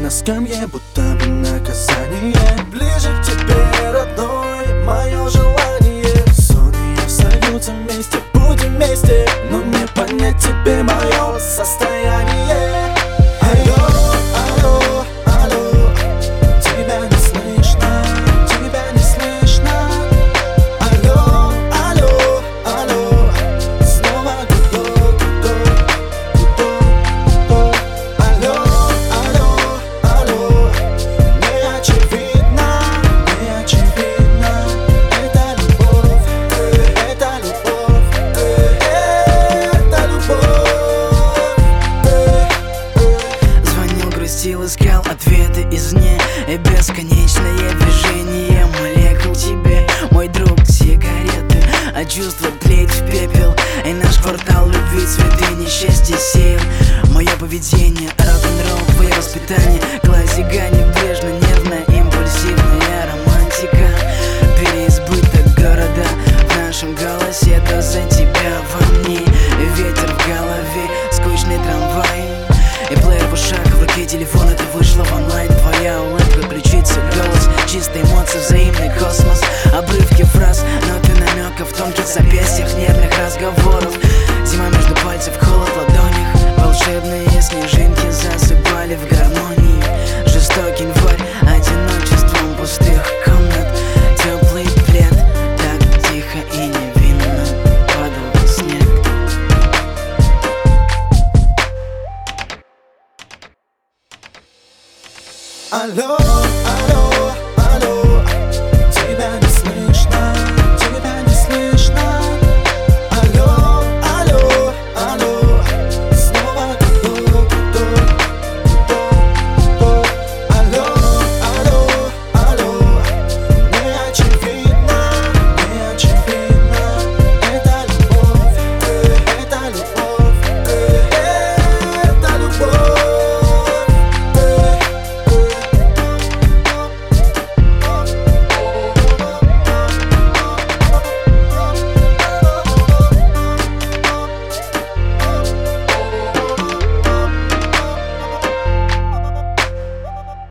на скамье, будто бы наказание. Ближе к тебе, родной, мое желание. Зоны остаются вместе, будем вместе, но мне понять тебе мое состояние. Алло, алло, алло, тебя не слышно, тебя не слышно. Алло, алло, алло, снова гудок, гудок, гудок, гудок. Алло, алло, алло, не очевидно, не очевидно. Это любовь, это любовь, это любовь. Звонил, грустил, искал ответы извне, и бесконечное движение молекул тебе, мой друг, сигареты, а чувства тлеют в пепел. И наш квартал любви, цветы, несчастье сеял. Мое поведение, рок-н-ролл, твое воспитание, классика, небрежно, нервная, импульсивная романтика. Переизбыток города в нашем голосе, доза тебя во мне, ветер в голове, скучный трамвай. И плеер в ушах, в руке телефон, это вышло в онлайн. Твоя улыбка, ключица, голос, чистые эмоции, взаимный космос. Обрывки фраз, ноты намеков, тонких запястьях, нервных разговоров. Зима между пальцев, холод в ладонях. Волшебные снежинки засыпали в гармонии. Жестокий январь, одиночеством пустых комнат. Теплый плед, так тихо и невинно падал снег. Алло, алло.